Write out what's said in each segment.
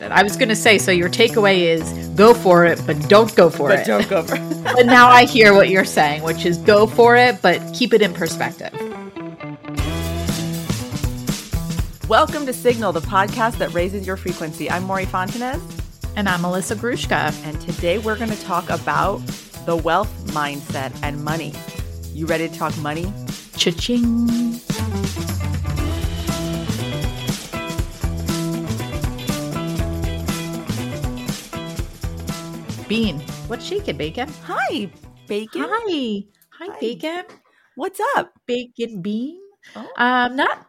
I was going to say, so your takeaway is go for it, but don't go for it. Don't go for it. But now I hear what you're saying, which is go for it, but keep it in perspective. Welcome to Signal, the podcast that raises your frequency. I'm Maury Fontanez. And I'm Melissa Grushka. And today we're going to talk about the wealth mindset and money. You ready to talk money? Cha-ching. Bean. What's shaking, Bacon? Hi, Bacon. Hi, Hi. Bacon. What's up? Bacon Bean. Oh. Not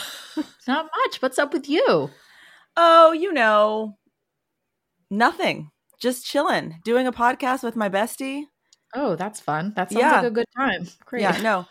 much. What's up with you? Oh, you know, nothing. Just chilling, doing a podcast with my bestie. Oh, that's fun. That sounds like a good time. Great. Yeah, no,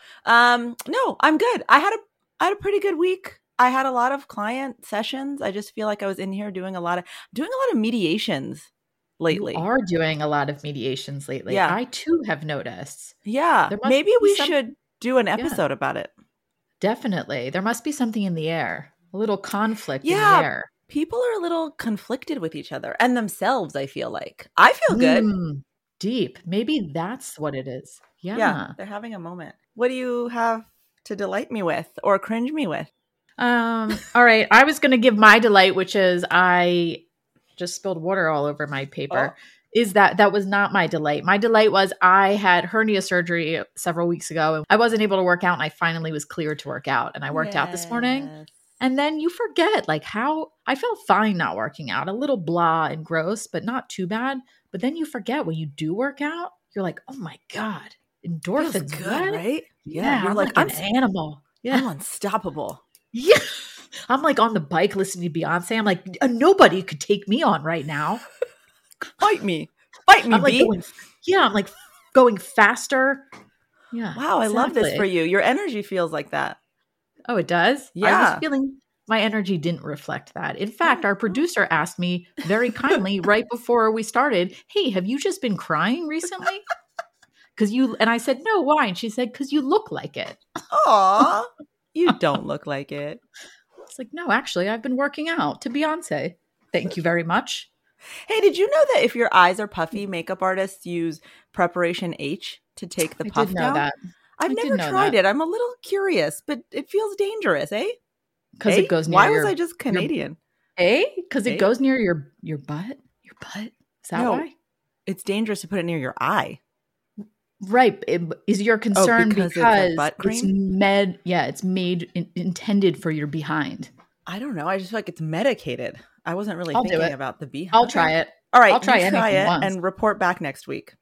I'm good. I had a pretty good week. I had a lot of client sessions. I just feel like I was in here doing a lot of mediations lately. You are doing a lot of mediations lately. Yeah. I too have noticed. Yeah. Maybe we should do an episode about it. Definitely. There must be something in the air. A little conflict in the air. People are a little conflicted with each other and themselves, I feel like. I feel good. Deep. Maybe that's what it is. Yeah. Yeah. They're having a moment. What do you have to delight me with or cringe me with? All right. I was going to give my delight, which is I just spilled water all over my paper. Is that was not my delight. My delight was I had hernia surgery several weeks ago and I wasn't able to work out and I finally was cleared to work out and I worked out this morning. And then you forget like how I felt fine not working out, a little blah and gross, but not too bad. But then you forget when you do work out, you're like, oh my God, endorphins. Feels good, right? Yeah. You're like an animal. Yeah. I'm unstoppable. Yeah. I'm like on the bike listening to Beyonce. I'm like, nobody could take me on right now. Fight me, I'm like B. I'm like going faster. Yeah. Wow, I love this for you. Your energy feels like that. Oh, it does? Yeah. I was feeling my energy didn't reflect that. In fact, our producer asked me very kindly right before we started, hey, have you just been crying recently? And I said, no, why? And she said, because you look like it. Aw, you don't look like it. It's like, no, actually, I've been working out to Beyonce. Thank you very much. Hey, did you know that if your eyes are puffy, makeup artists use Preparation H to take the puff down? That. I've never tried it. I'm a little curious, but it feels dangerous, eh? Because it goes near Why was I just Canadian? Because it goes near your butt? Your butt? Is that why? It's dangerous to put it near your eye. Right. Is your concern because it's a butt cream? It's intended for your behind. I don't know. I just feel like it's medicated. I wasn't really thinking about the behind. I'll try it. All right. I'll try it once. And report back next week.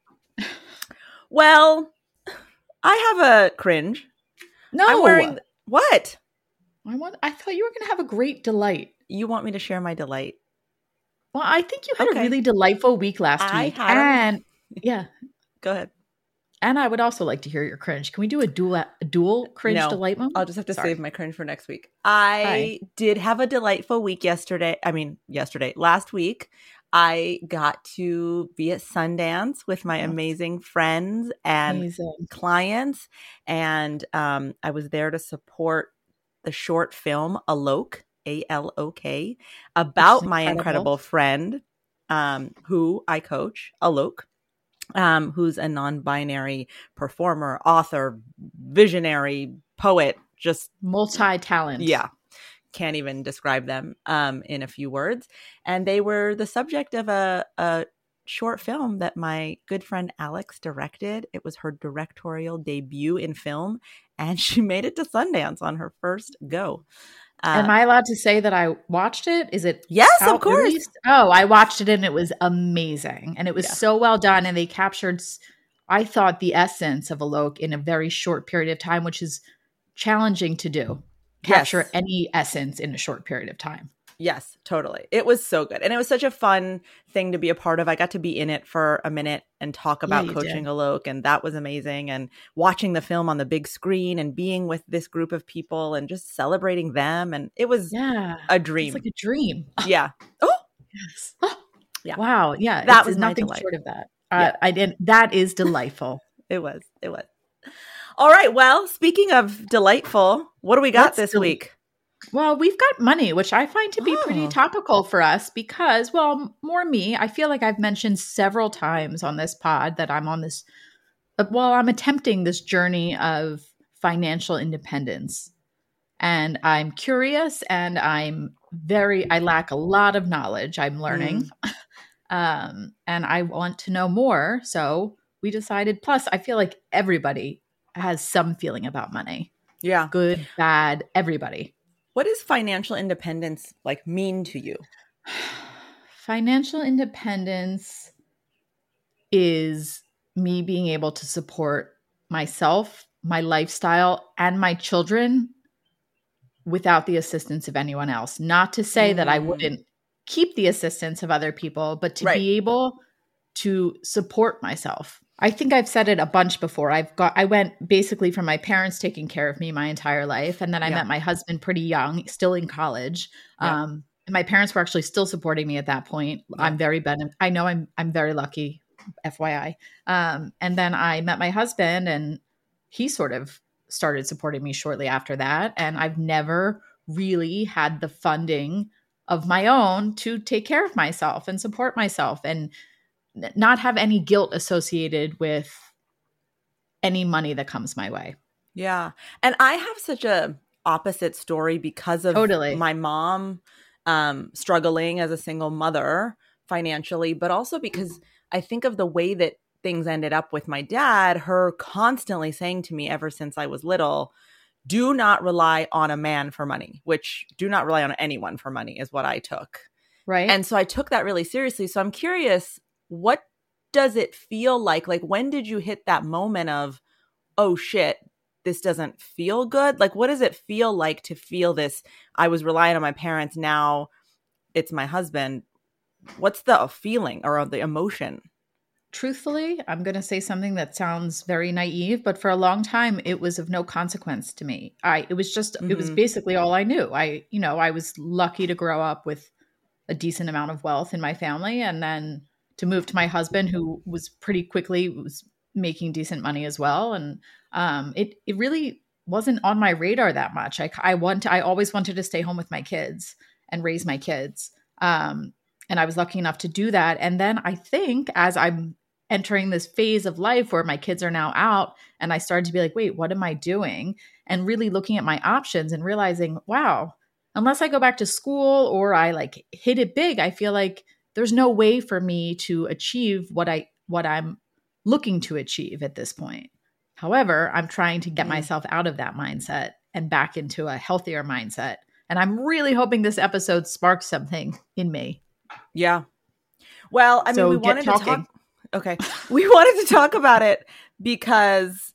Well, I have a cringe. No. I'm wearing what? I thought you were going to have a great delight. You want me to share my delight? Well, I think you had a really delightful week last week. Go ahead. And I would also like to hear your cringe. Can we do a dual cringe delight moment? I'll just have to save my cringe for next week. I did have a delightful week last week. I got to be at Sundance with my amazing friends and clients. And I was there to support the short film Alok, A-L-O-K, about my incredible friend who I coach, Alok. Who's a non-binary performer, author, visionary, poet, just multi-talent. Yeah. Can't even describe them in a few words. And they were the subject of a short film that my good friend Alex directed. It was her directorial debut in film, and she made it to Sundance on her first go. Am I allowed to say that I watched it? Is it? Yes, of course. Released? Oh, I watched it and it was amazing. And it was so well done. And they captured, I thought, the essence of Alok in a very short period of time, which is challenging to do. Capture any essence in a short period of time. Yes, totally. It was so good. And it was such a fun thing to be a part of. I got to be in it for a minute and talk about coaching Alok, and that was amazing. And watching the film on the big screen and being with this group of people and just celebrating them. And it was a dream. It's like a dream. Yeah. Oh, yes. Yeah. Wow. Yeah. That was nothing delight. Short of that. I did. That is delightful. It was. All right. Well, speaking of delightful, what do we got this week? Well, we've got money, which I find to be pretty topical for us because, well, more me. I feel like I've mentioned several times on this pod that I'm on this, I'm attempting this journey of financial independence. And I'm curious and I lack a lot of knowledge. I'm learning. And I want to know more. So we decided, plus, I feel like everybody has some feeling about money. Yeah. Good, bad, everybody. What does financial independence like mean to you? Financial independence is me being able to support myself, my lifestyle, and my children without the assistance of anyone else. Not to say that I wouldn't keep the assistance of other people, but to be able to support myself. I think I've said it a bunch before. I went basically from my parents taking care of me my entire life. And then I met my husband pretty young, still in college. And my parents were actually still supporting me at that point. I'm very I'm very lucky, FYI. And then I met my husband and he sort of started supporting me shortly after that. And I've never really had the funding of my own to take care of myself and support myself and not have any guilt associated with any money that comes my way. Yeah. And I have such a opposite story because of my mom struggling as a single mother financially, but also because I think of the way that things ended up with my dad, her constantly saying to me ever since I was little, do not rely on a man for money, which do not rely on anyone for money is what I took. Right. And so I took that really seriously. So I'm curious, what does it feel like? Like, when did you hit that moment of, oh shit, this doesn't feel good? Like, what does it feel like to feel this? I was relying on my parents. Now it's my husband. What's the feeling or the emotion? Truthfully, I'm going to say something that sounds very naive, but for a long time, it was of no consequence to me. It was basically all I knew. I was lucky to grow up with a decent amount of wealth in my family. And then to move to my husband, who was pretty quickly was making decent money as well. And it really wasn't on my radar that much. I always wanted to stay home with my kids and raise my kids. And I was lucky enough to do that. And then I think as I'm entering this phase of life where my kids are now out and I started to be like, wait, what am I doing? And really looking at my options and realizing, wow, unless I go back to school or I like hit it big, I feel like there's no way for me to achieve what I'm looking to achieve at this point. However, I'm trying to get myself out of that mindset and back into a healthier mindset. And I'm really hoping this episode sparks something in me. Yeah. Well, I mean, we wanted to talk. Okay. We wanted to talk about it because,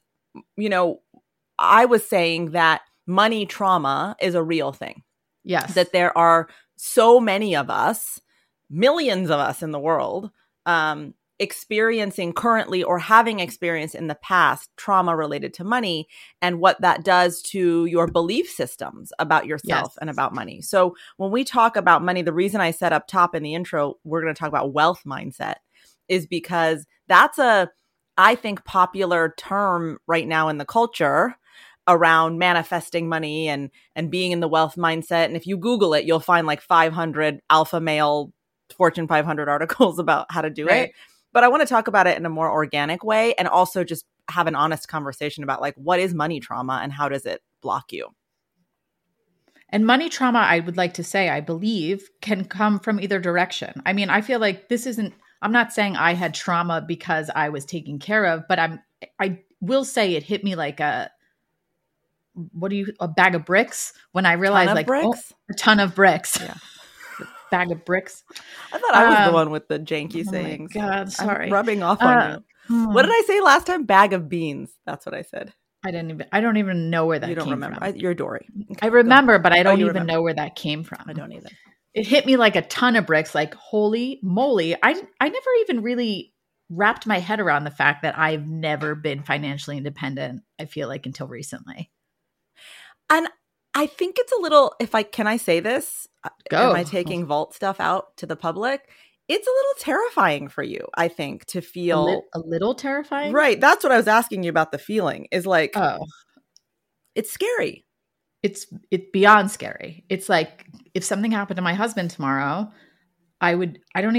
I was saying that money trauma is a real thing. Yes. That there are so many of us, millions of us in the world, experiencing currently or having experienced in the past trauma related to money and what that does to your belief systems about yourself and about money. So when we talk about money, the reason I said up top in the intro, we're going to talk about wealth mindset is because that's I think, popular term right now in the culture around manifesting money and being in the wealth mindset. And if you Google it, you'll find like 500 alpha male Fortune 500 articles about how to do it. But I want to talk about it in a more organic way and also just have an honest conversation about like, what is money trauma and how does it block you? And money trauma, I would like to say, I believe, can come from either direction. I mean, I feel like I'm not saying I had trauma because I was taken care of, but I will say it hit me like a bag of bricks when I realized a ton of bricks. Yeah. Bag of bricks. I thought I was the one with the janky sayings. Oh my God, sorry. I'm rubbing off on you. What did I say last time? Bag of beans. That's what I said. I don't even know where that came from. You don't remember. You're Dory. Okay, I remember, but I don't even know where that came from. I don't either. It hit me like a ton of bricks, like holy moly. I never even really wrapped my head around the fact that I've never been financially independent, I feel like, until recently. And I think it's a little, can I say this? Go. Am I taking vault stuff out to the public? It's a little terrifying for you, I think, to feel. A little terrifying? Right. That's what I was asking you about the feeling is like, oh, it's scary. it's beyond scary. It's like if something happened to my husband tomorrow, I wouldn't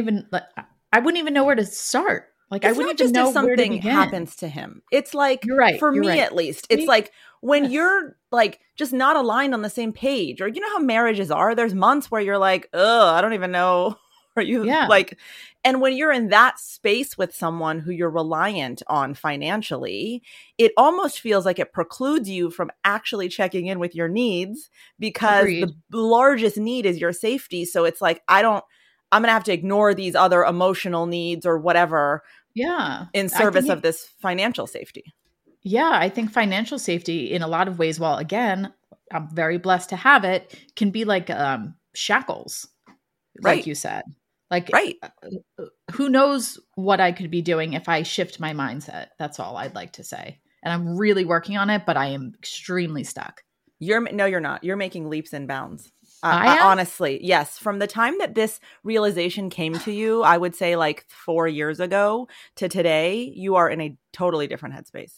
even know where to start. Like it's I wouldn't not just even know if something where to begin. happens to him. It's like, You're right. for You're me right. at least, it's like when Yes. you're like just not aligned on the same page, or you know how marriages are. There's months where you're like, ugh, I don't even know. Or you Yeah. like, and when you're in that space with someone who you're reliant on financially, it almost feels like it precludes you from actually checking in with your needs, because Agreed. the largest need is your safety. So it's like, I'm going to have to ignore these other emotional needs or whatever Yeah. in service of this financial safety. Yeah, I think financial safety in a lot of ways, while again, I'm very blessed to have it, can be like shackles, like Right. you said. Like, Right. who knows what I could be doing if I shift my mindset? That's all I'd like to say. And I'm really working on it, but I am extremely stuck. No, you're not. You're making leaps and bounds. I am? Honestly, yes. From the time that this realization came to you, I would say like 4 years ago to today, you are in a totally different headspace.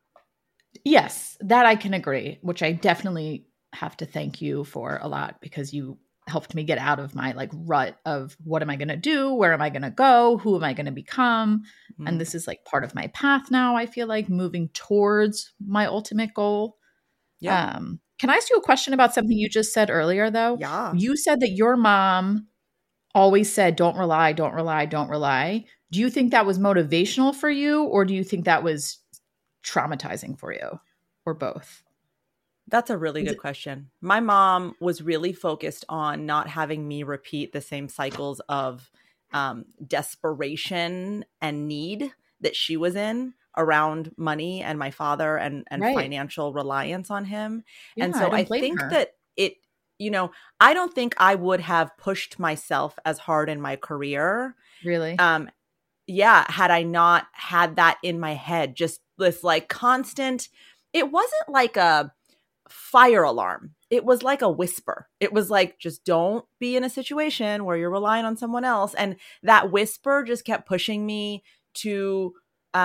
Yes, that I can agree, which I definitely have to thank you for a lot, because you helped me get out of my like rut of what am I going to do? Where am I going to go? Who am I going to become? And this is like part of my path now. I feel like moving towards my ultimate goal. Yeah. Can I ask you a question about something you just said earlier, though? Yeah. You said that your mom always said, don't rely, don't rely, don't rely. Do you think that was motivational for you, or do you think that was traumatizing for you, or both? That's a really good question. My mom was really focused on not having me repeat the same cycles of desperation and need that she was in around money and my father and Right. financial reliance on him. Yeah, And so I don't I blame think her. that I don't think I would have pushed myself as hard in my career. Really? Yeah, had I not had that in my head, just this like constant, it wasn't like a fire alarm. It was like a whisper. It was like, just don't be in a situation where you're relying on someone else. And that whisper just kept pushing me to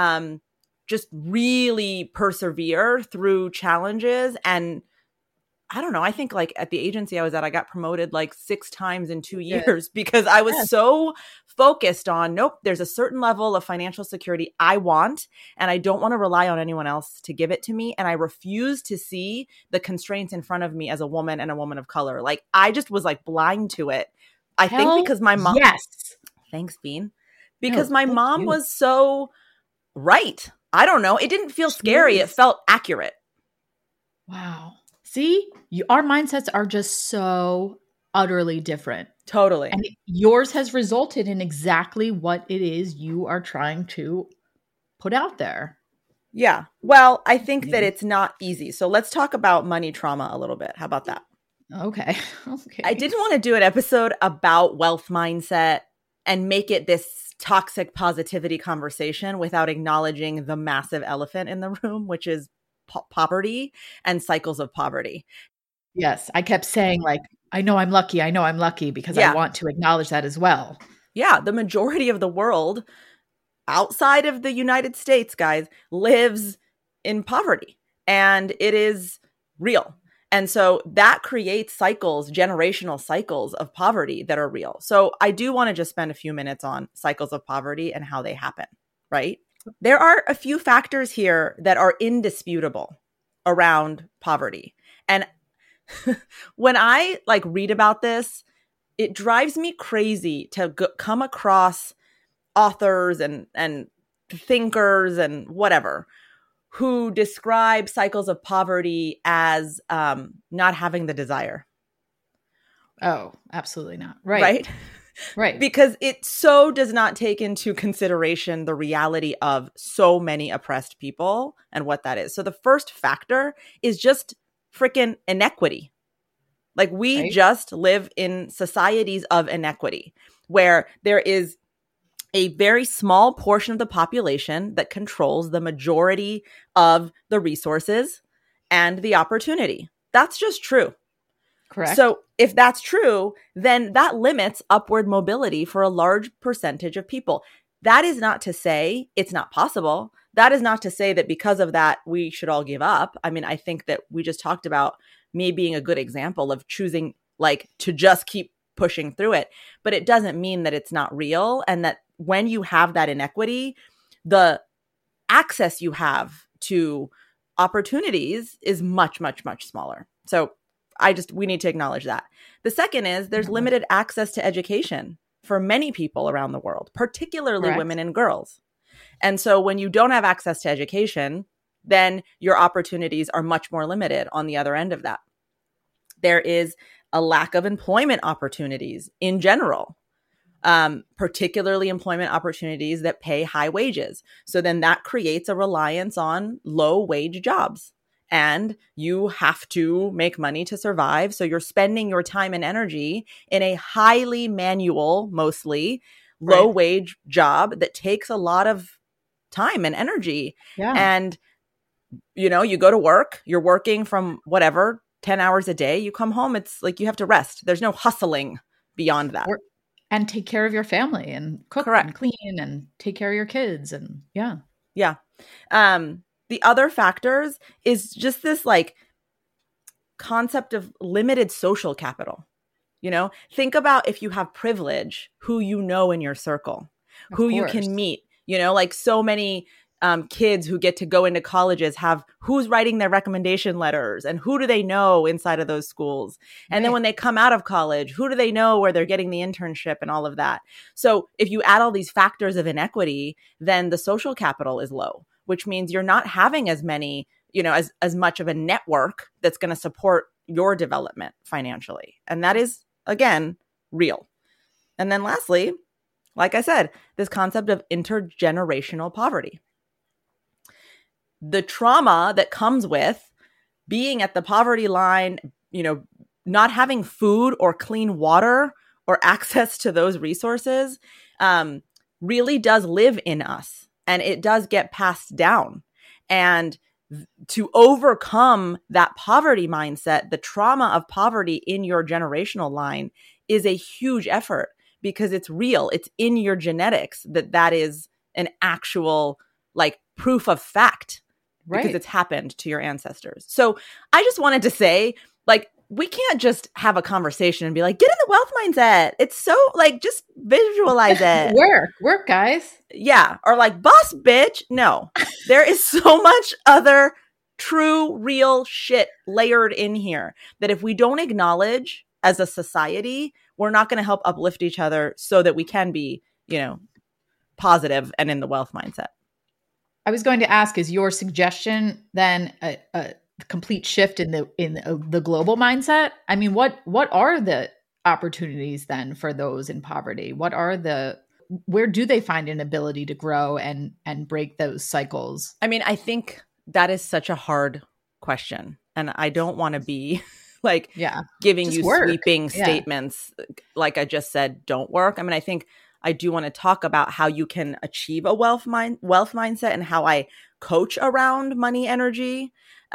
just really persevere through challenges. And I don't know, I think like at the agency I was at, I got promoted like 6 times in 2 years because I was so focused on, nope, there's a certain level of financial security I want, and I don't want to rely on anyone else to give it to me. And I refuse to see the constraints in front of me as a woman and a woman of color. Like I just was like blind to it. I think because my mom, yes. Thanks, Bean. Because No, my thank mom you. was so right. I don't know. It didn't feel scary. It felt accurate. Wow. See, our mindsets are just so utterly different. Totally. And yours has resulted in exactly what it is you are trying to put out there. Yeah. Well, I think that it's not easy. So let's talk about money trauma a little bit. How about that? Okay. Okay. I didn't want to do an episode about wealth mindset and make it this toxic positivity conversation without acknowledging the massive elephant in the room, which is poverty and cycles of poverty. Yes. I kept saying like, I know I'm lucky because I want to acknowledge that as well. Yeah. The majority of the world outside of the United States, guys, lives in poverty, and it is real. And so that creates cycles, generational cycles of poverty that are real. So I do want to just spend a few minutes on cycles of poverty and how they happen, right? There are a few factors here that are indisputable around poverty. And when I like read about this, it drives me crazy to come across authors and thinkers and whatever who describe cycles of poverty as not having the desire. Oh, absolutely not. Right. Because it so does not take into consideration the reality of so many oppressed people and what that is. So the first factor is just freaking inequity. Like we just live in societies of inequity where there is a very small portion of the population that controls the majority of the resources and the opportunity. That's just true. Correct. So if that's true, then that limits upward mobility for a large percentage of people. That is not to say it's not possible. That is not to say that because of that, we should all give up. I mean, I think that we just talked about me being a good example of choosing like to just keep pushing through it. But it doesn't mean that it's not real, and that when you have that inequity, the access you have to opportunities is much, much, much smaller. So we need to acknowledge that. The second is there's limited access to education for many people around the world, particularly women and girls. And so when you don't have access to education, then your opportunities are much more limited on the other end of that. There is a lack of employment opportunities in general, particularly employment opportunities that pay high wages. So then that creates a reliance on low wage jobs. And you have to make money to survive. So you're spending your time and energy in a highly manual, mostly low wage job that takes a lot of time and energy. Yeah. And, you know, you go to work, you're working from whatever, 10 hours a day, you come home, it's like you have to rest. There's no hustling beyond that. And take care of your family and cook and clean and take care of your kids. And yeah. The other factors is just this like concept of limited social capital. You know, think about if you have privilege, who you know in your circle, who you can meet, you know, like so many kids who get to go into colleges have who's writing their recommendation letters and who do they know inside of those schools. And then when they come out of college, who do they know where they're getting the internship and all of that. So if you add all these factors of inequity, then the social capital is low, which means you're not having as many, you know, as much of a network that's going to support your development financially. And that is, again, real. And then lastly, like I said, this concept of intergenerational poverty. The trauma that comes with being at the poverty line, you know, not having food or clean water or access to those resources really does live in us. And it does get passed down. And to overcome that poverty mindset, the trauma of poverty in your generational line is a huge effort because it's real. It's in your genetics that is an actual like proof of fact because it's happened to your ancestors. So I just wanted to say, like, we can't just have a conversation and be like, get in the wealth mindset. It's so like, just visualize it. Work, guys. Yeah. Or like, boss bitch. No, there is so much other true, real shit layered in here that if we don't acknowledge as a society, we're not going to help uplift each other so that we can be, you know, positive and in the wealth mindset. I was going to ask, is your suggestion then a complete shift in the global mindset? I mean, what are the opportunities then for those in poverty? Where do they find an ability to grow and break those cycles? I mean, I think that is such a hard question. And I don't want to be like giving you sweeping statements. Like I just said, don't work. I mean, I think I do want to talk about how you can achieve a wealth mindset and how I coach around money energy.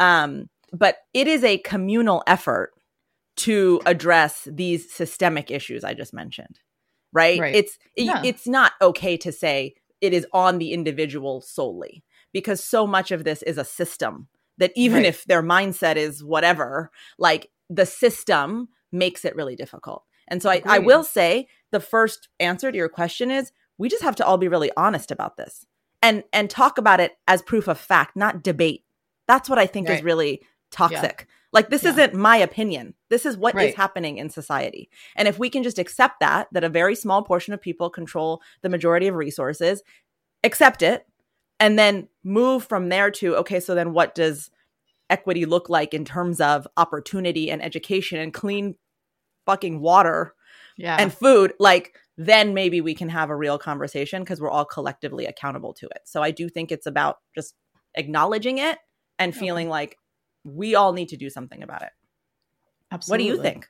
But it is a communal effort to address these systemic issues I just mentioned, right? It's not okay to say it is on the individual solely, because so much of this is a system that even if their mindset is whatever, like the system makes it really difficult. And so I will say the first answer to your question is we just have to all be really honest about this and talk about it as proof of fact, not debate. That's what I think is really toxic. Yeah. Like this isn't my opinion. This is what is happening in society. And if we can just accept that a very small portion of people control the majority of resources, accept it, and then move from there to, okay, so then what does equity look like in terms of opportunity and education and clean fucking water and food, like then maybe we can have a real conversation because we're all collectively accountable to it. So I do think it's about just acknowledging it and feeling like we all need to do something about it. Absolutely. What do you think?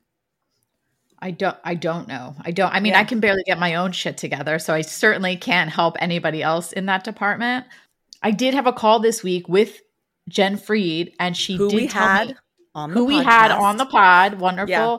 I don't know. I mean, I can barely get my own shit together, so I certainly can't help anybody else in that department. I did have a call this week with Jen Fried, and she who did we tell had me on the who podcast. we had on the pod. Wonderful. Yeah.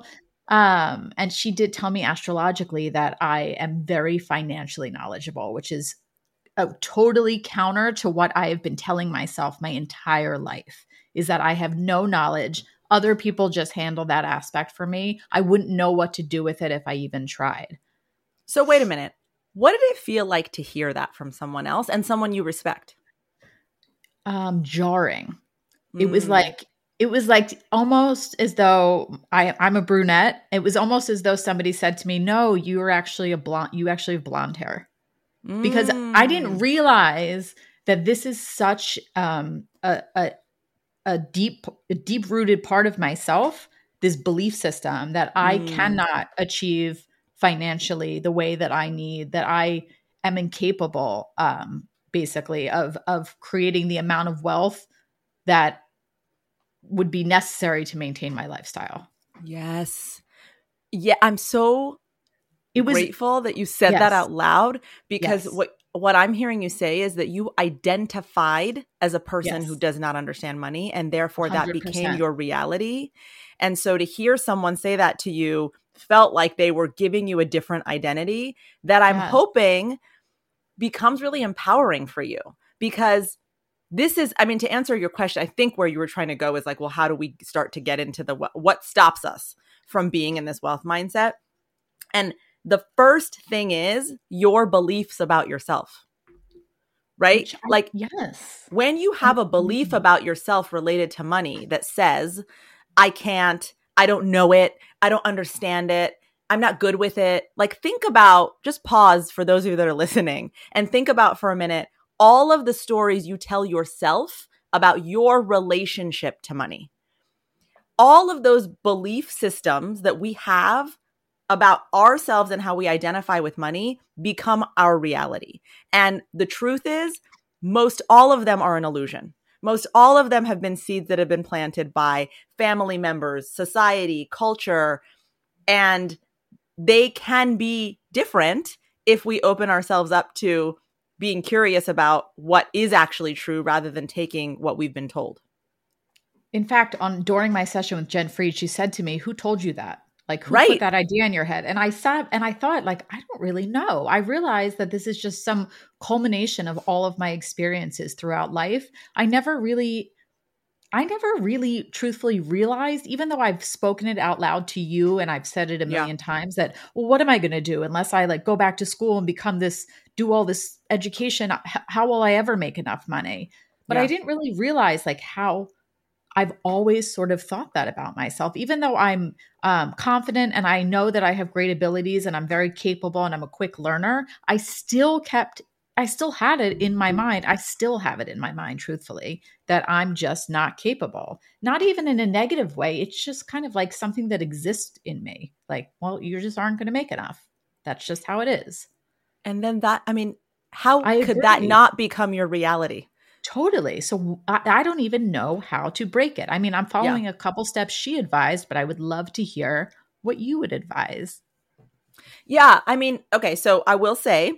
And she did tell me astrologically that I am very financially knowledgeable, which is totally counter to what I have been telling myself my entire life, is that I have no knowledge other people just handle that aspect for me. I wouldn't know what to do with it if I even tried. So wait a minute. What did it feel like to hear that from someone else and someone you respect? Jarring. It was like almost as though I'm a brunette. It was almost as though somebody said to me, "No, you are actually a blonde. You actually have blonde hair." Because I didn't realize that this is such a deep rooted part of myself, this belief system that I cannot achieve financially the way that I need, that I am incapable, basically of creating the amount of wealth that would be necessary to maintain my lifestyle. Yes. Yeah, I'm so grateful that you said that out loud, because what I'm hearing you say is that you identified as a person who does not understand money, and therefore 100%. That became your reality. And so to hear someone say that to you felt like they were giving you a different identity that I'm hoping becomes really empowering for you, because this is, I mean, to answer your question, I think where you were trying to go is like, well, how do we start to get into what stops us from being in this wealth mindset? And the first thing is your beliefs about yourself, right? When you have a belief about yourself related to money that says, I can't, I don't know it, I don't understand it, I'm not good with it. Like, think about, just pause for those of you that are listening and think about for a minute all of the stories you tell yourself about your relationship to money. All of those belief systems that we have about ourselves and how we identify with money become our reality. And the truth is, most all of them are an illusion. Most all of them have been seeds that have been planted by family members, society, culture, and they can be different if we open ourselves up to being curious about what is actually true rather than taking what we've been told. In fact, during my session with Jen Fried, she said to me, "Who told you that? Like, who put that idea in your head?" And I sat and I thought, like, I don't really know. I realized that this is just some culmination of all of my experiences throughout life. I never really truthfully realized, even though I've spoken it out loud to you and I've said it a million times, that, well, what am I going to do unless I like go back to school and become this, do all this education? How will I ever make enough money? But I didn't really realize like how I've always sort of thought that about myself, even though I'm confident and I know that I have great abilities and I'm very capable and I'm a quick learner. I still had it in my mind. I still have it in my mind, truthfully, that I'm just not capable, not even in a negative way. It's just kind of like something that exists in me. Like, well, you just aren't going to make enough. That's just how it is. And then how could that not become your reality? Totally. So I don't even know how to break it. I mean, I'm following a couple steps she advised, but I would love to hear what you would advise. Yeah. I mean, okay. So I will say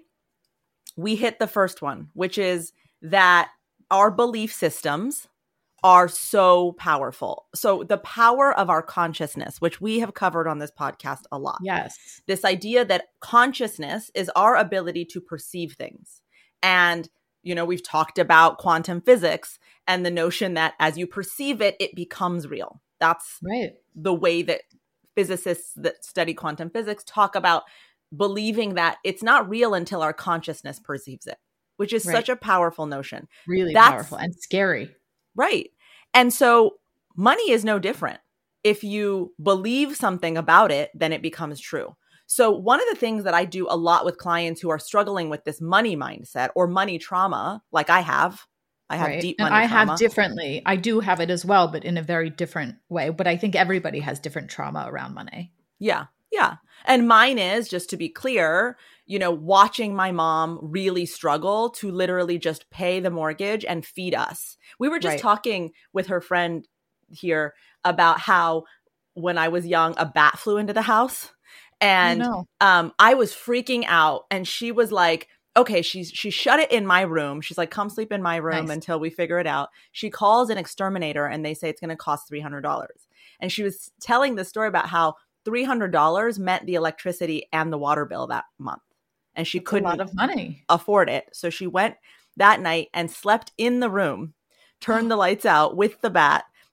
we hit the first one, which is that our belief systems are so powerful. So the power of our consciousness, which we have covered on this podcast a lot. Yes. This idea that consciousness is our ability to perceive things. And you know, we've talked about quantum physics and the notion that as you perceive it, it becomes real. That's the way that physicists that study quantum physics talk about believing that it's not real until our consciousness perceives it, which is such a powerful notion. Really powerful and scary. Right. And so money is no different. If you believe something about it, then it becomes true. So one of the things that I do a lot with clients who are struggling with this money mindset or money trauma, like I have deep money trauma. And I have differently. I do have it as well, but in a very different way. But I think everybody has different trauma around money. Yeah. Yeah. And mine is, just to be clear, you know, watching my mom really struggle to literally just pay the mortgage and feed us. We were just talking with her friend here about how when I was young, a bat flew into the house. And I was freaking out, and she was like, okay, she shut it in my room. She's like, come sleep in my room until we figure it out. She calls an exterminator and they say it's going to cost $300. And she was telling the story about how $300 meant the electricity and the water bill that month. And she couldn't a lot of money. afford it. So she went that night and slept in the room, turned the lights out with the bat,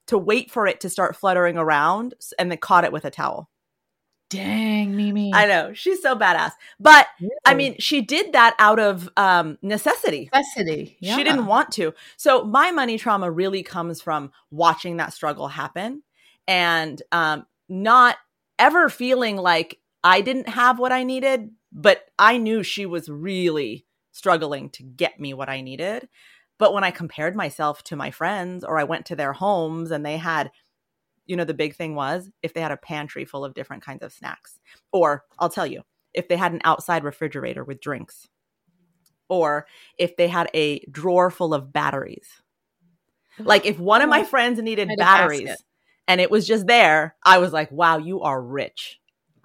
to wait for it to start fluttering around and then caught it with a towel. Dang, Mimi. I know. She's so badass. But Really? I mean, she did that out of necessity. Yeah. She didn't want to. So my money trauma really comes from watching that struggle happen and not ever feeling like I didn't have what I needed, but I knew she was really struggling to get me what I needed. But when I compared myself to my friends or I went to their homes and they had, you know, the big thing was if they had a pantry full of different kinds of snacks, or I'll tell you, if they had an outside refrigerator with drinks, or if they had a drawer full of batteries. Like if one of my friends needed batteries and it was just there, I was like, wow, you are rich.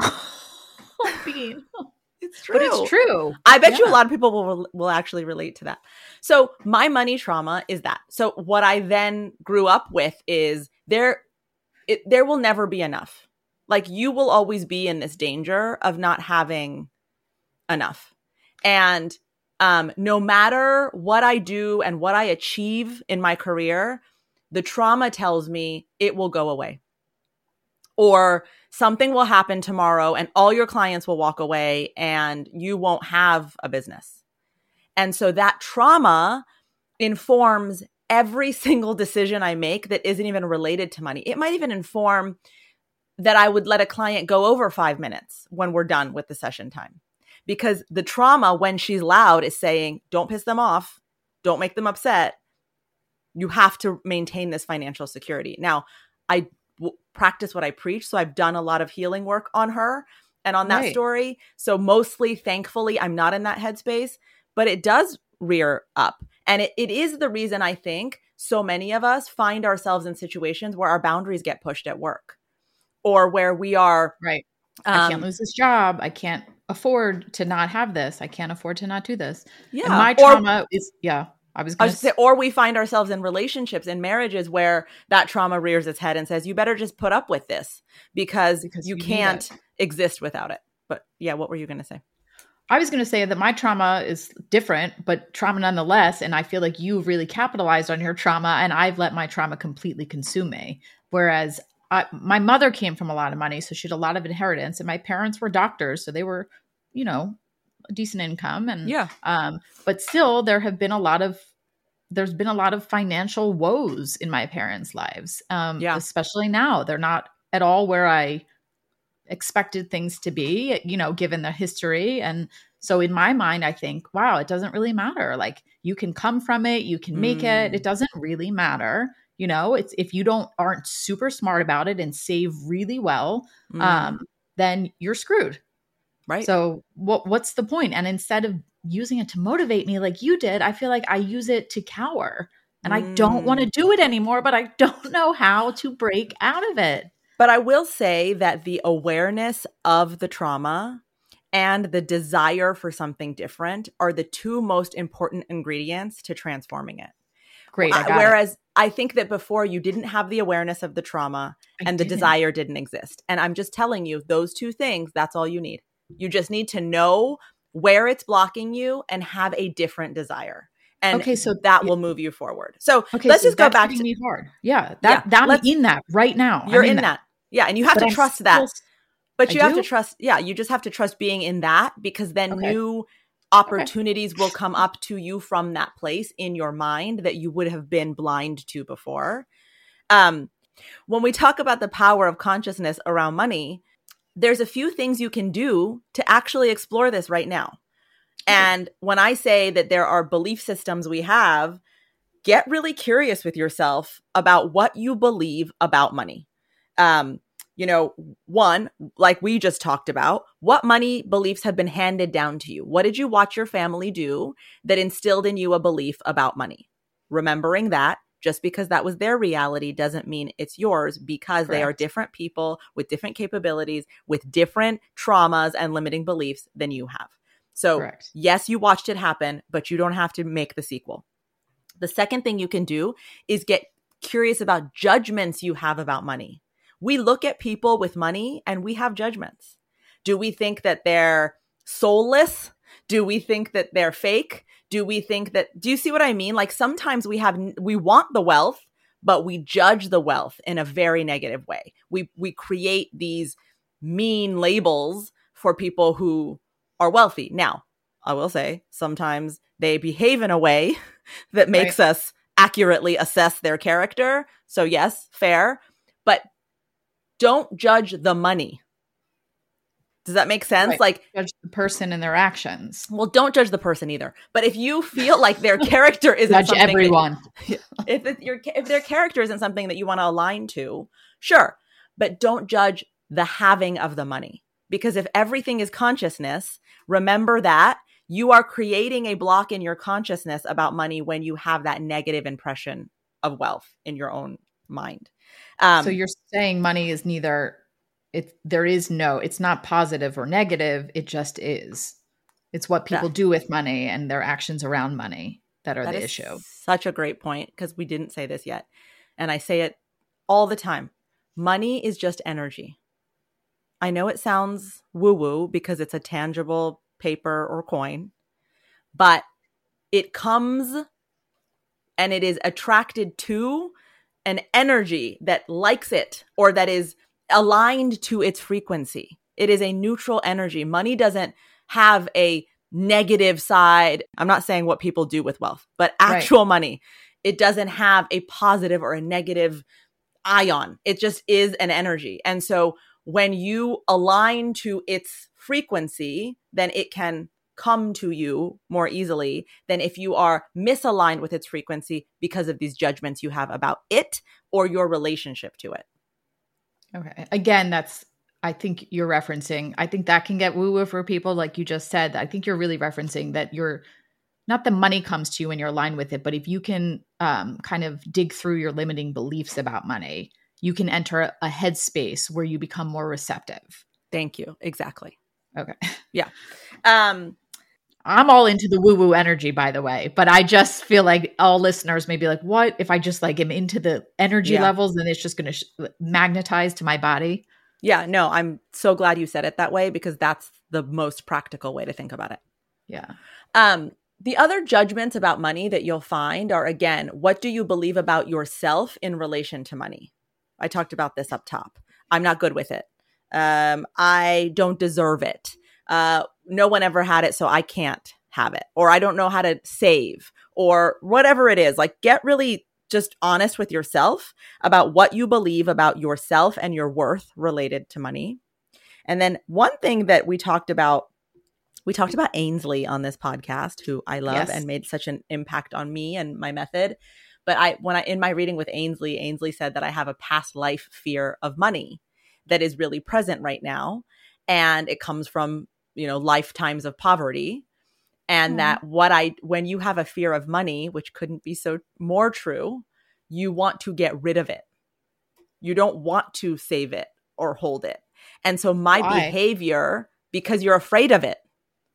Bean. It's true. But it's true. I bet you a lot of people will actually relate to that. So my money trauma is that. So what I then grew up with is there will never be enough. Like you will always be in this danger of not having enough. And no matter what I do and what I achieve in my career, the trauma tells me it will go away. Or something will happen tomorrow and all your clients will walk away and you won't have a business. And so that trauma informs every single decision I make that isn't even related to money. It might even inform that I would let a client go over 5 minutes when we're done with the session time. Because the trauma, when she's loud, is saying, don't piss them off. Don't make them upset. You have to maintain this financial security. Now, I practice what I preach. So I've done a lot of healing work on her and on that story. So mostly, thankfully, I'm not in that headspace, but it does rear up. And it is the reason I think so many of us find ourselves in situations where our boundaries get pushed at work or where we are. Right. I can't lose this job. I can't afford to not have this. I can't afford to not do this. Yeah. And my trauma is, I was going to say, or we find ourselves in relationships and marriages where that trauma rears its head and says, you better just put up with this because you can't exist without it. But yeah, what were you going to say? I was going to say that my trauma is different, but trauma nonetheless. And I feel like you've really capitalized on your trauma and I've let my trauma completely consume me. Whereas my mother came from a lot of money, so she had a lot of inheritance and my parents were doctors. So they were, you know, a decent income. And, but still there's been a lot of financial woes in my parents' lives. Especially now. They're not at all where I expected things to be, you know, given the history. And so in my mind, I think, wow, it doesn't really matter. Like you can come from it, you can make it. It doesn't really matter. You know, it's if you aren't super smart about it and save really well, then you're screwed. Right. So what's the point? And instead of using it to motivate me like you did, I feel like I use it to cower and I don't want to do it anymore, but I don't know how to break out of it. But I will say that the awareness of the trauma and the desire for something different are the two most important ingredients to transforming it. Great. Whereas I think that before you didn't have the awareness of the trauma and the desire didn't exist. And I'm just telling you, those two things, that's all you need. You just need to know where it's blocking you and have a different desire. And so that will move you forward. So let's just go back to me hard. Yeah. I'm in that right now. You're in that. Yeah. And you have to trust that. But you have to trust. Yeah. You just have to trust being in that because then new opportunities will come up to you from that place in your mind that you would have been blind to before. When we talk about the power of consciousness around money, there's a few things you can do to actually explore this right now. And when I say that there are belief systems we have, get really curious with yourself about what you believe about money. You know, one, like we just talked about, what money beliefs have been handed down to you? What did you watch your family do that instilled in you a belief about money? Remembering that just because that was their reality doesn't mean it's yours because they are different people with different capabilities, with different traumas and limiting beliefs than you have. So yes, you watched it happen, but you don't have to make the sequel. The second thing you can do is get curious about judgments you have about money. We look at people with money and we have judgments. Do we think that they're soulless? Do we think that they're fake? Do we think that, do you see what I mean? Like sometimes we want the wealth, but we judge the wealth in a very negative way. We create these mean labels for people who are wealthy. Now, I will say sometimes they behave in a way that makes us accurately assess their character. So yes, fair, but don't judge the money. Does that make sense? Right. Like, judge the person and their actions. Well, don't judge the person either. But if you feel like their character isn't judge something everyone. If their character isn't something that you want to align to, sure. But don't judge the having of the money. Because if everything is consciousness, remember that you are creating a block in your consciousness about money when you have that negative impression of wealth in your own mind. So you're saying money is neither, it's not positive or negative. It just is. It's what people do with money and their actions around money that are the issue. Such a great point, because we didn't say this yet. And I say it all the time. Money is just energy. I know it sounds woo-woo because it's a tangible paper or coin, but it comes and it is attracted to an energy that likes it or that is aligned to its frequency. It is a neutral energy. Money doesn't have a negative side. I'm not saying what people do with wealth, but actual money, it doesn't have a positive or a negative ion. It just is an energy. And so when you align to its frequency, then it can come to you more easily than if you are misaligned with its frequency because of these judgments you have about it or your relationship to it. Okay. Again, I think you're referencing, I think that can get woo-woo for people, like you just said. I think you're really referencing that not the money comes to you when you're aligned with it, but if you can kind of dig through your limiting beliefs about money, you can enter a headspace where you become more receptive. Thank you. Exactly. Okay. Yeah. I'm all into the woo-woo energy, by the way, but I just feel like all listeners may be like, what if I just like am into the energy levels and it's just going to magnetize to my body? Yeah, no, I'm so glad you said it that way because that's the most practical way to think about it. Yeah. The other judgments about money that you'll find are, again, what do you believe about yourself in relation to money? I talked about this up top. I'm not good with it. I don't deserve it. No one ever had it, so I can't have it. Or I don't know how to save or whatever it is. Like, get really just honest with yourself about what you believe about yourself and your worth related to money. And then one thing that we talked about Ainsley on this podcast, who I love and made such an impact on me and my method. But in my reading with Ainsley said that I have a past life fear of money that is really present right now. And it comes from, lifetimes of poverty. And that when you have a fear of money, which couldn't be so more true, you want to get rid of it. You don't want to save it or hold it. And so my behavior, because you're afraid of it.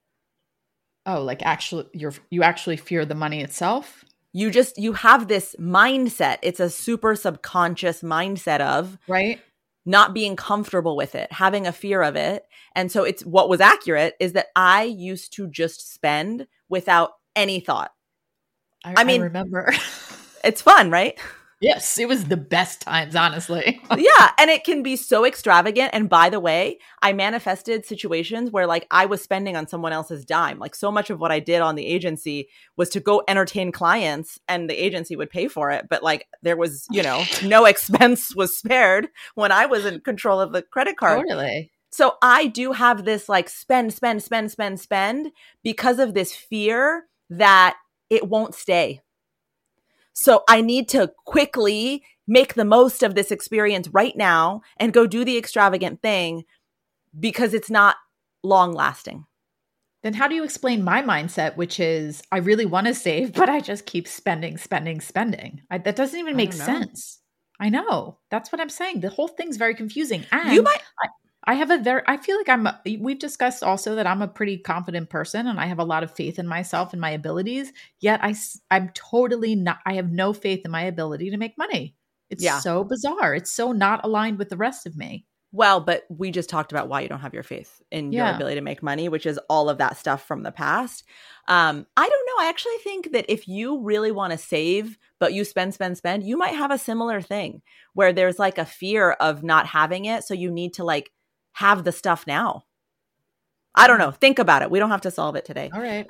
Oh, like you actually fear the money itself? You have this mindset. It's a super subconscious mindset of not being comfortable with it, having a fear of it. And so it's what was accurate is that I used to just spend without any thought. I remember. It's fun, right? Yes, it was the best times, honestly. Yeah, and it can be so extravagant. And by the way, I manifested situations where like I was spending on someone else's dime. Like so much of what I did on the agency was to go entertain clients and the agency would pay for it. But like there was, no expense was spared when I was in control of the credit card. Totally. So I do have this like spend because of this fear that it won't stay. So I need to quickly make the most of this experience right now and go do the extravagant thing because it's not long lasting. Then how do you explain my mindset, which is I really want to save, but I just keep spending. That doesn't even make sense. I know. That's what I'm saying. The whole thing's very confusing. And I feel like we've discussed also that I'm a pretty confident person and I have a lot of faith in myself and my abilities. Yet I'm totally not, I have no faith in my ability to make money. It's so bizarre. It's so not aligned with the rest of me. Well, but we just talked about why you don't have your faith in your ability to make money, which is all of that stuff from the past. I don't know. I actually think that if you really want to save, but you spend, you might have a similar thing where there's like a fear of not having it. So you need to like have the stuff now. I don't know. Think about it. We don't have to solve it today. All right.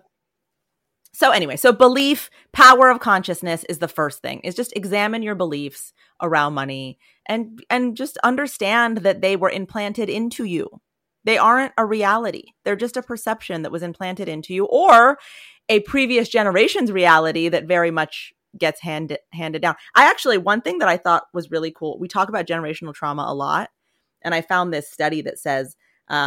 So anyway, so belief, power of consciousness is the first thing, is just examine your beliefs around money and just understand that they were implanted into you. They aren't a reality. They're just a perception that was implanted into you, or a previous generation's reality that very much gets handed down. One thing that I thought was really cool, we talk about generational trauma a lot, and I found this study that says,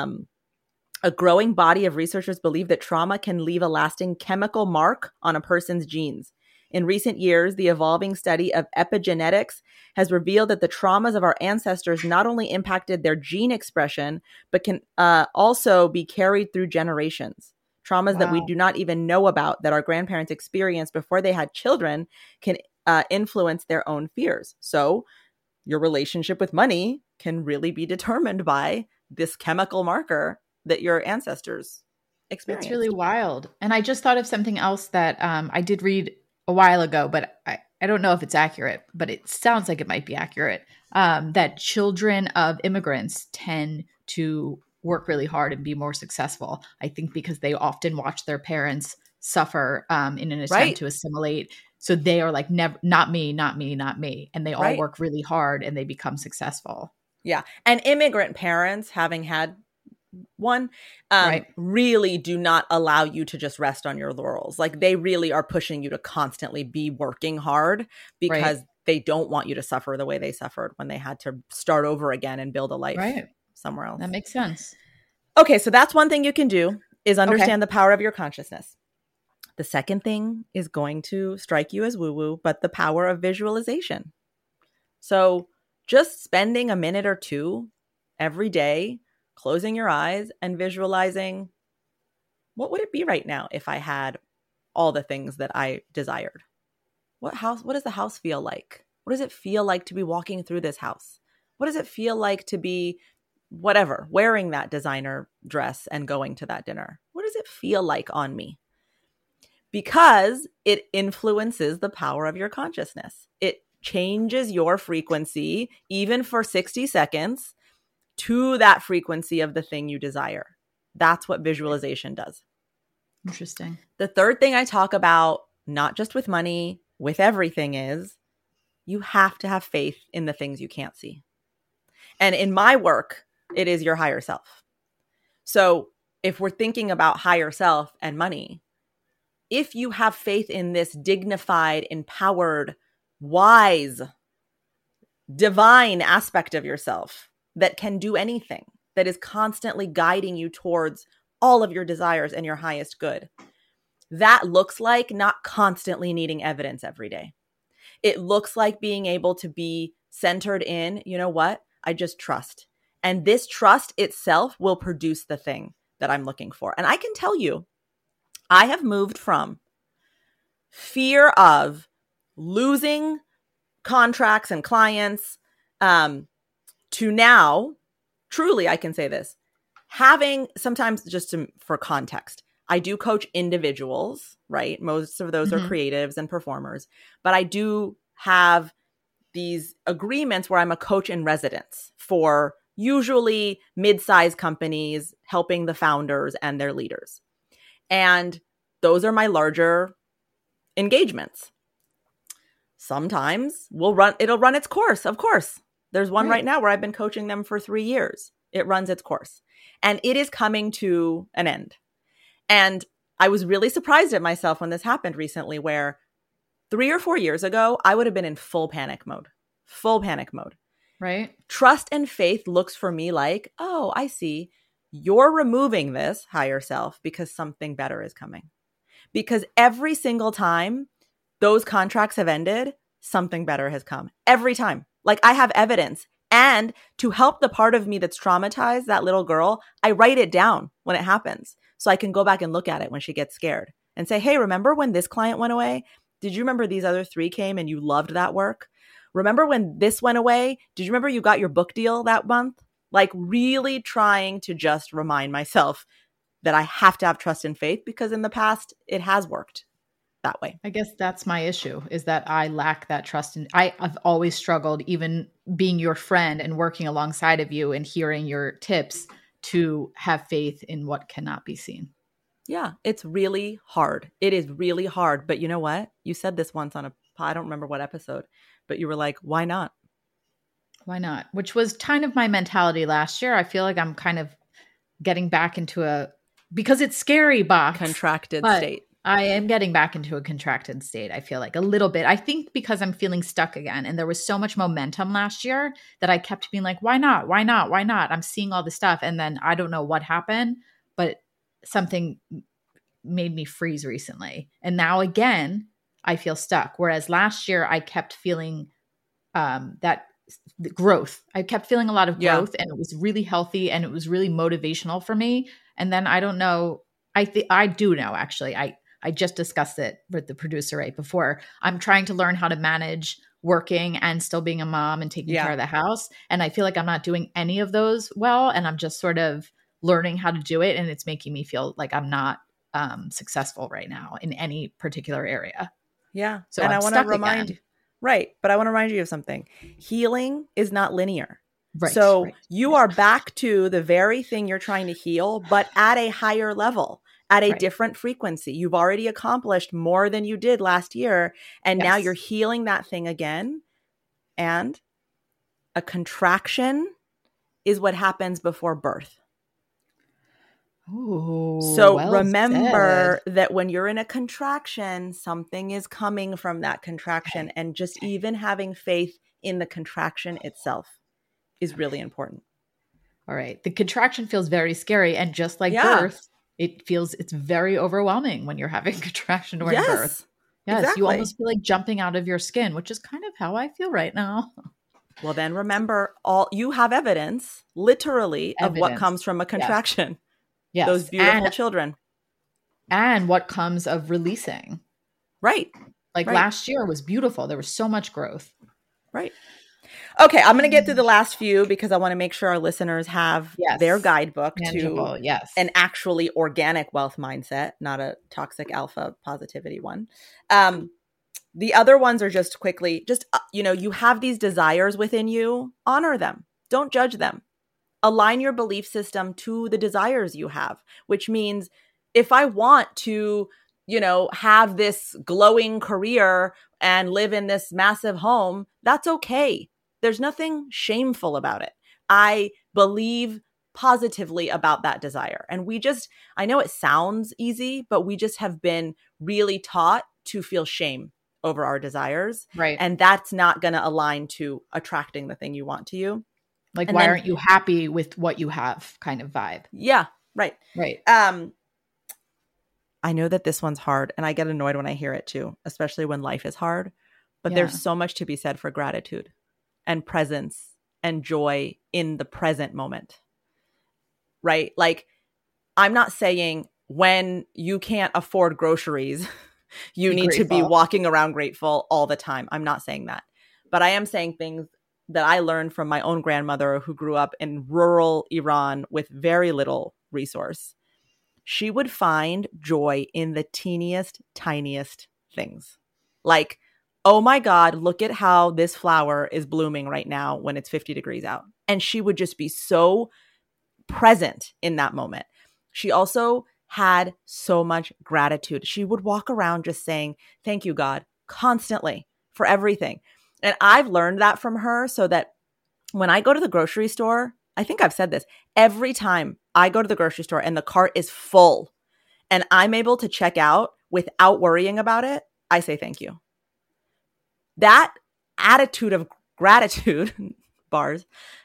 a growing body of researchers believe that trauma can leave a lasting chemical mark on a person's genes. In recent years, the evolving study of epigenetics has revealed that the traumas of our ancestors not only impacted their gene expression, but can also be carried through generations. Traumas that we do not even know about, that our grandparents experienced before they had children, can influence their own fears. So your relationship with money can really be determined by this chemical marker that your ancestors experienced. It's really wild. And I just thought of something else that I did read a while ago, but I don't know if it's accurate, but it sounds like it might be accurate, that children of immigrants tend to work really hard and be more successful. I think because they often watch their parents suffer in an attempt to assimilate. So they are like, never, not me, not me, not me. And they all work really hard and they become successful. Yeah. And immigrant parents, having had one, really do not allow you to just rest on your laurels. Like they really are pushing you to constantly be working hard because they don't want you to suffer the way they suffered when they had to start over again and build a life somewhere else. That makes sense. Okay, so that's one thing you can do, is understand the power of your consciousness. The second thing is going to strike you as woo-woo, but the power of visualization. So just spending a minute or two every day, closing your eyes and visualizing, what would it be right now if I had all the things that I desired? What does the house feel like? What does it feel like to be walking through this house? What does it feel like to be wearing that designer dress and going to that dinner? What does it feel like on me? Because it influences the power of your consciousness. It changes your frequency, even for 60 seconds, to that frequency of the thing you desire. That's what visualization does. Interesting. The third thing I talk about, not just with money, with everything, is you have to have faith in the things you can't see. And in my work, it is your higher self. So if we're thinking about higher self and money, if you have faith in this dignified, empowered, wise, divine aspect of yourself that can do anything, that is constantly guiding you towards all of your desires and your highest good, that looks like not constantly needing evidence every day. It looks like being able to be centered in, you know what? I just trust. And this trust itself will produce the thing that I'm looking for. And I can tell you, I have moved from fear of losing contracts and clients to now, truly, I can say this, having sometimes just for context, I do coach individuals, right? Most of those are creatives and performers, but I do have these agreements where I'm a coach in residence for usually mid-sized companies, helping the founders and their leaders. And those are my larger engagements. Sometimes it'll run its course, of course. There's one right now where I've been coaching them for 3 years. It runs its course. And it is coming to an end. And I was really surprised at myself when this happened recently, where 3 or 4 years ago, I would have been in full panic mode. Right. Trust and faith looks for me like, oh, I see. You're removing this higher self because something better is coming. Because every single time those contracts have ended, something better has come. Every time. Like, I have evidence. And to help the part of me that's traumatized, that little girl, I write it down when it happens. So I can go back and look at it when she gets scared and say, hey, remember when this client went away? Did you remember these other 3 came and you loved that work? Remember when this went away? Did you remember you got your book deal that month? like really trying to just remind myself that I have to have trust and faith, because in the past it has worked that way. I guess that's my issue, is that I lack that trust. And I've always struggled, even being your friend and working alongside of you and hearing your tips, to have faith in what cannot be seen. Yeah, it's really hard. It is really hard. But you know what? You said this once on I don't remember what episode, but you were like, why not? Why not? Which was kind of my mentality last year. I feel like I'm kind of getting back into because it's scary box. Contracted state. I am getting back into a contracted state. I feel like a little bit. I think because I'm feeling stuck again. And there was so much momentum last year that I kept being like, why not? Why not? Why not? I'm seeing all this stuff. And then I don't know what happened, but something made me freeze recently. And now again, I feel stuck. Whereas last year I kept feeling that growth. I kept feeling a lot of growth, and it was really healthy and it was really motivational for me. And then I don't know. I do know, actually. I just discussed it with the producer right before. I'm trying to learn how to manage working and still being a mom and taking care of the house. And I feel like I'm not doing any of those well. And I'm just sort of learning how to do it. And it's making me feel like I'm not successful right now in any particular area. Yeah. So and I'm I want to remind you, right. But I want to remind you of something. Healing is not linear. Right. So you are back to the very thing you're trying to heal, but at a higher level, at a different frequency. You've already accomplished more than you did last year. And now you're healing that thing again. And a contraction is what happens before birth. Ooh, so well remember said. that when you're in a contraction, something is coming from that contraction. And just even having faith in the contraction itself is really important. All right. The contraction feels very scary. And just like birth, it's very overwhelming when you're having contraction during birth. Yes. Exactly. You almost feel like jumping out of your skin, which is kind of how I feel right now. Well, then remember, you have evidence, literally, of what comes from a contraction. Yes. Those beautiful children. And what comes of releasing. Right. Like last year was beautiful. There was so much growth. Right. Okay, I'm going to get through the last few because I want to make sure our listeners have their guidebook to an actually organic wealth mindset, not a toxic alpha positivity one. The other ones are just quickly, you have these desires within you, honor them. Don't judge them. Align your belief system to the desires you have, which means if I want to, have this glowing career and live in this massive home, that's okay. There's nothing shameful about it. I believe positively about that desire. And I know it sounds easy, but we just have been really taught to feel shame over our desires. Right. And that's not going to align to attracting the thing you want to you. Like, why aren't you happy with what you have kind of vibe? Yeah. Right. Right. I know that this one's hard and I get annoyed when I hear it too, especially when life is hard, but there's so much to be said for gratitude and presence and joy in the present moment, right? Like, I'm not saying when you can't afford groceries, you need to be walking around grateful all the time. I'm not saying that, but I am saying things that I learned from my own grandmother who grew up in rural Iran with very little resource. She would find joy in the teeniest, tiniest things. Like, oh my God, look at how this flower is blooming right now when it's 50 degrees out. And she would just be so present in that moment. She also had so much gratitude. She would walk around just saying, thank you, God, constantly for everything. And I've learned that from her so that when I go to the grocery store, I think I've said this, every time I go to the grocery store and the cart is full and I'm able to check out without worrying about it, I say thank you. That attitude of gratitude, bars,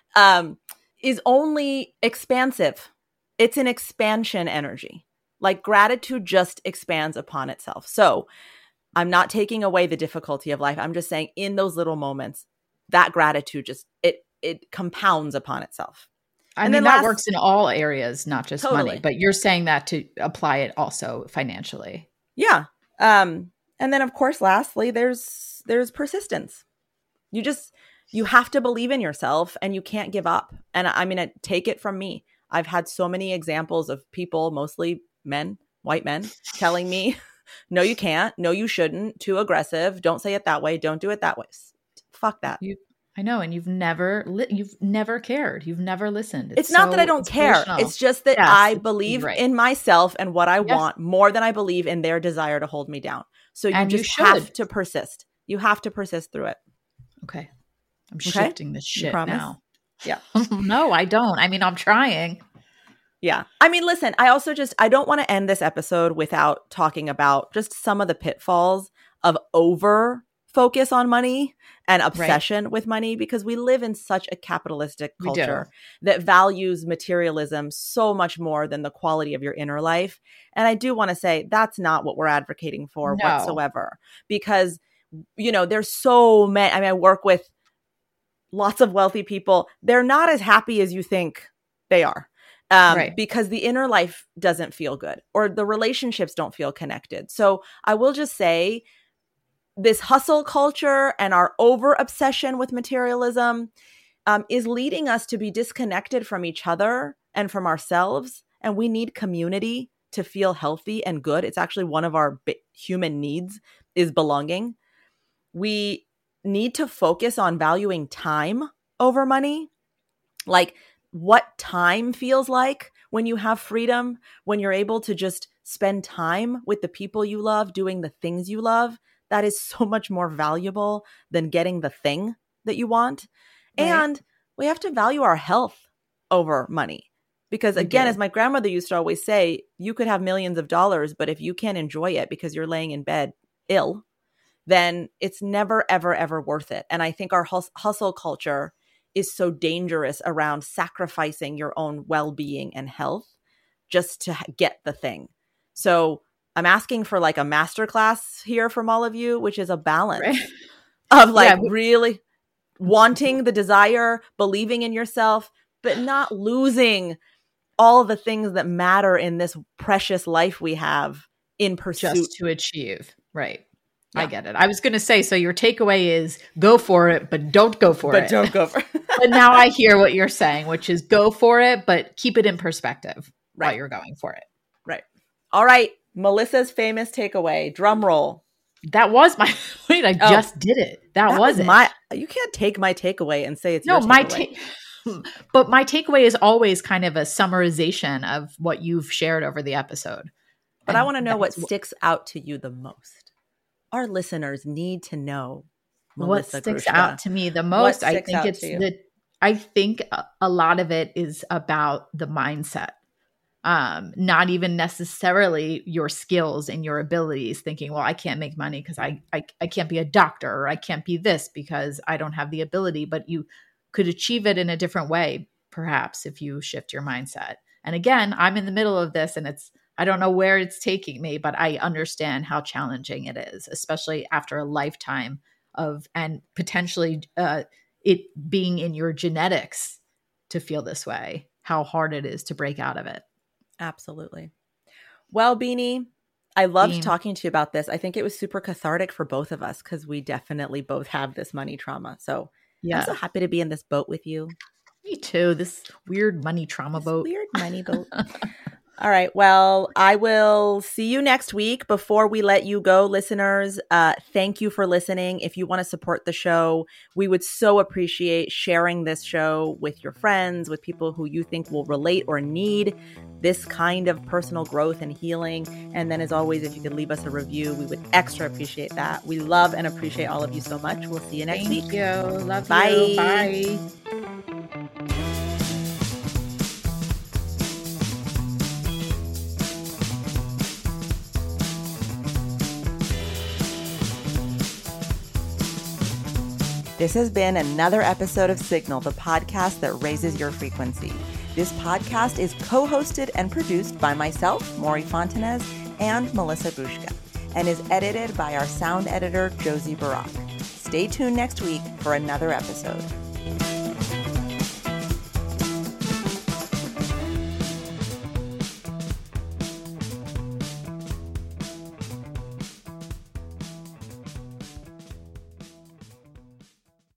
is only expansive. It's an expansion energy. Like, gratitude just expands upon itself. So I'm not taking away the difficulty of life. I'm just saying in those little moments, that gratitude just, it compounds upon itself. I mean, that works in all areas, not just money, but you're saying that to apply it also financially. Yeah. And then of course, lastly, there's persistence. You you have to believe in yourself and you can't give up. And I mean, take it from me. I've had so many examples of people, mostly men, white men, telling me, no, you can't. No, you shouldn't. Too aggressive. Don't say it that way. Don't do it that way. Fuck that. I know. And you've never cared. You've never listened. It's not that I don't care. It's just that I believe in myself and what I want more than I believe in their desire to hold me down. So you just have to persist. You have to persist through it. Okay. I'm shifting this shit now. Yeah. No, I don't. I mean, I'm trying. Yeah. I mean, listen, I don't want to end this episode without talking about just some of the pitfalls of over focus on money and obsession with money, because we live in such a capitalistic culture that values materialism so much more than the quality of your inner life. And I do want to say that's not what we're advocating for whatsoever, because, you know, there's so many. I mean, I work with lots of wealthy people. They're not as happy as you think they are. Because the inner life doesn't feel good or the relationships don't feel connected. So I will just say this hustle culture and our over obsession with materialism is leading us to be disconnected from each other and from ourselves. And we need community to feel healthy and good. It's actually one of our human needs is belonging. We need to focus on valuing time over money. Like, what time feels like when you have freedom, when you're able to just spend time with the people you love, doing the things you love, that is so much more valuable than getting the thing that you want. Right. And we have to value our health over money. Because again, as my grandmother used to always say, you could have millions of dollars, but if you can't enjoy it because you're laying in bed ill, then it's never, ever, ever worth it. And I think our hustle culture is so dangerous around sacrificing your own well-being and health just to get the thing. So I'm asking for like a masterclass here from all of you, which is a balance of like really wanting the desire, believing in yourself, but not losing all the things that matter in this precious life we have in pursuit. Just to achieve. Right. Yeah. I get it. I was going to say, so your takeaway is go for it, but don't go for it. But don't go for it. But now I hear what you're saying, which is go for it, but keep it in perspective while you're going for it. Right. All right. Melissa's famous takeaway. Drum roll. That was my wait. I just did it. That wasn't you can't take my takeaway and say it's your takeaway. But my takeaway is always kind of a summarization of what you've shared over the episode. But I want to know what sticks out to you the most. Our listeners need to know what sticks out to me the most. I think it's I think a lot of it is about the mindset. Not even necessarily your skills and your abilities, thinking, well, I can't make money because I can't be a doctor, or I can't be this because I don't have the ability, but you could achieve it in a different way, perhaps, if you shift your mindset. And again, I'm in the middle of this and I don't know where it's taking me, but I understand how challenging it is, especially after a lifetime of, and potentially it being in your genetics to feel this way, how hard it is to break out of it. Absolutely. Well, Beanie, I loved talking to you about this. I think it was super cathartic for both of us because we definitely both have this money trauma. So I'm so happy to be in this boat with you. Me too. This weird money trauma boat. Weird money boat. All right. Well, I will see you next week. Before we let you go, listeners, thank you for listening. If you want to support the show, we would so appreciate sharing this show with your friends, with people who you think will relate or need this kind of personal growth and healing. And then as always, if you could leave us a review, we would extra appreciate that. We love and appreciate all of you so much. We'll see you next week. Thank you. Love Bye. you. Bye. This has been another episode of Signal, the podcast that raises your frequency. This podcast is co-hosted and produced by myself, Maury Fontanez, and Melissa Bushka, and is edited by our sound editor, Josie Barak. Stay tuned next week for another episode.